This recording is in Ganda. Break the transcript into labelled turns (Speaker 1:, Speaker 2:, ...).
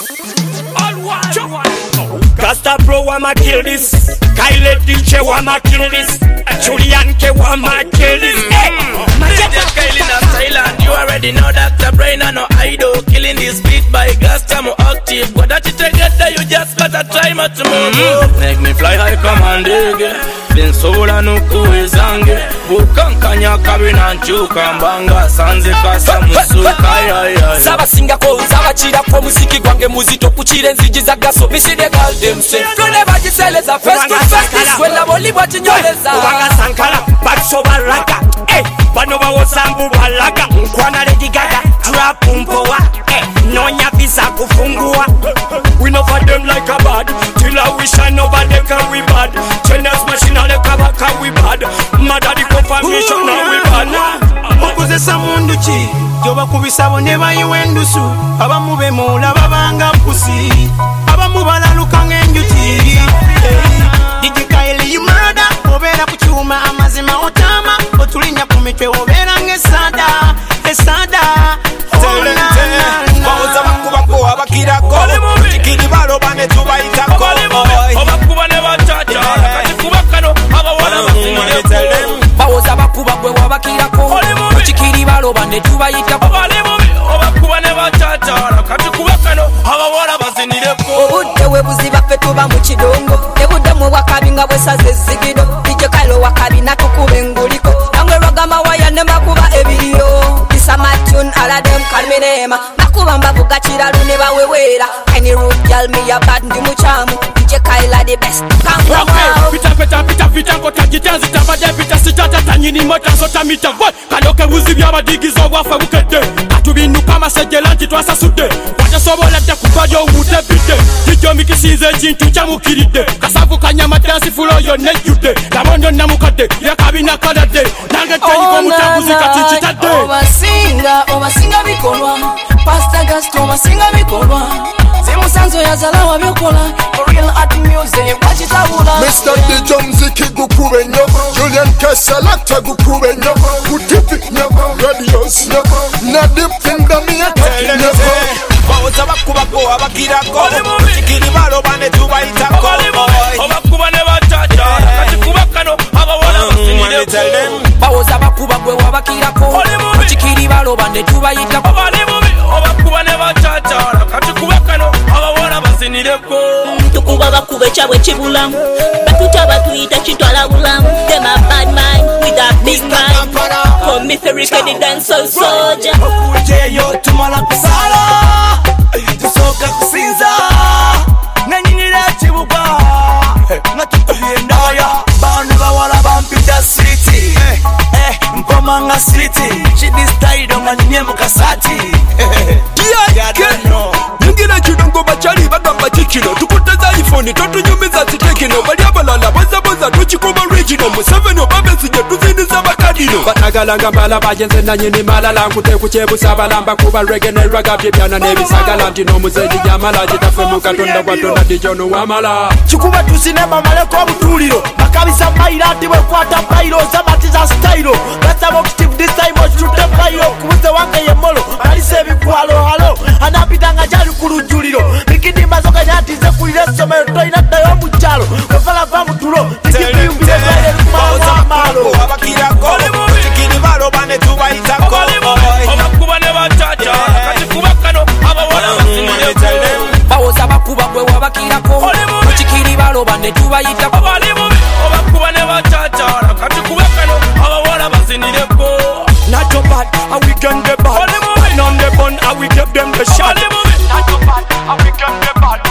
Speaker 1: Casta Pro, I'ma kill this. Kyle DJ, I'ma kill this. Julian K, I'ma kill this.
Speaker 2: Kyle in a Thailand, you already know Dr. Brain and no idol. Killing this beat by Gastamo Active. But that you together, you just gotta try much more. Make me fly high, come on, dig. Been sola no kuizange. Bukankanya kabina nchuka mbanga. Sanze kasa musuka ya.
Speaker 3: Saba singa ko, saba chira ko musiki gwange muzito kuchire nziji za gaso. Misi de gal dem se. Kone baji seleza first to first. Wela boli bati nyoleza.
Speaker 1: Wanga sankala, bakso baraka. Banova wosambu balaka. Nkwana Lady Gaga, trap umpowa. Nonya visa kufungua. We know for them like a bad. Till I wish I know but them can we bad. Genius machine all the cover can we bad. Mother the confirmation now we bad.
Speaker 4: Mukuze samundu chi Joba kubisabo neba iwendusu Abamu bemula babanga mpusi Abamu balaluka ngenjuti DJ Kyle you murder Obera kuchuma amazima otama Otulinya kumitwe obera ngesada Esada
Speaker 2: Bawoza bakubako abakirako Chikiri balo bane tubayitako Obakuba ne bachacha Kati kubakano abawala basinireko
Speaker 3: Bawoza bakuba gwe wabakirako Chikiri balo bane tubayitako
Speaker 2: Obakuba ne bachacha Kati kubakano abawala basinireko
Speaker 3: Obudde webuziba ffe tuba mu kidongo Nebudde mu wakabi nga bwesaze ezigiro DJ Kyle wakabi natukube nguliko Nangwe rwagama waya ne makuba ebiriyo Isamatun ala dem kalminema Makuba mbavuga kiralu ne bawewera Any root girl me a bad ndi muchamu DJ Kyle the best
Speaker 1: Pita kota jitanzi tabade pita sitata tanyini mota sota mita voy Kaloke wuzibya badigizo wafa bukete Katubinu kama sejelanti twasa sude Waja sobola te kubajo umute bide Tijo mikisinze chintu chamukiride Kasavu kanyama dansi fulo yo nejude Lamondo namukade yakabina kadade Nange tenyi kwa mutabuzi katinchitade
Speaker 5: Obasinga bikolwa Pasta Gasto obasinga bikolwa Zemusanzo yazalawa byokola Real art music wachitabula
Speaker 6: Mr. DJ mziki gukube nyo Julian K selector gukube nyo Kutipi nyo Radios nyo Na deep finger me ataki nyo
Speaker 2: Bawoza bakubako abakirako Chikiri balo bane tubayitako Obakuba ne bachacha Kati kubakano abawala basinireko
Speaker 3: Bawoza bakuba gwe wabakirako Chikiri balo bane tubayitako
Speaker 2: Obakuba ne bachacha Kati kubakano abawala basinireko
Speaker 7: Tukuba bakube chabwe chibulamu Batuta batuyita chitwala bulamu Them a bad mind with a big mind Come me ferry the dancehall soldier
Speaker 4: Okujeyo tumala kusala Tusoka kusinza Nanyinira chibuka Natukuye ndaya Bandu bawala bampita city Mpomanga city Chidi style nga nyemu kasati
Speaker 8: Ningina chudongo bachali bagamba chikino Tukuteza iPhone totunyumiza zitekino Bali abalala boza tuchikuba original Museveni obabesije tuziniza bakadino Batagalanga mbala bajenze nanyini malala Nkute kuchebusa balamba kuba reggae ne raga Bibyana nebisagala ntino muzeji jamala Jitafe mukatonda watonda dijono wamala
Speaker 4: Chikuba tusinema maleko abutuliro Makabisa maila atiwe kwata pailo Zabatiza stylo Gata mokitive this time Ochute pailo Kubuze wange yemolo Alise bikwalo halo Anapitanga jali kulujuliro Mikindi mazoka nyatize kulile somero Toina dayo mchalo Kufala kwa mtulo Tikipiyumbile vile mwa malo
Speaker 2: Abakirako Chikiri balo bane tubayitako Obakuba ne bachacha Kati kubakano abawala basinireko
Speaker 3: Bawoza bakuba gwe wabakirako Chikiri balo bane tubayitako
Speaker 2: Obakuba ne bachacha Kati kubakano abawala basinireko
Speaker 1: Not too bad, how we can get bad. None the bun, how we give them the shot. Not too bad, how we can get bad.